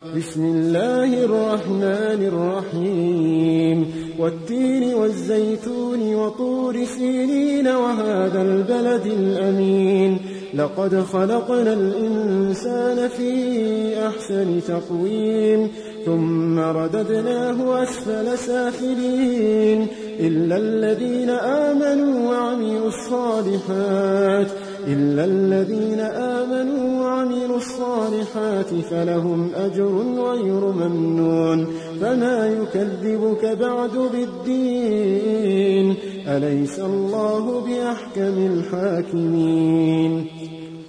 بسم الله الرحمن الرحيم والتين والزيتون وطور سينين وهذا البلد الأمين لقد خلقنا الإنسان في أحسن تقويم ثم رددناه أسفل سافلين إلا الذين آمنوا وعملوا الصالحات فلهم أجر غير ممنون فما يكذبك بعد بالدين أليس الله بأحكم الحاكمين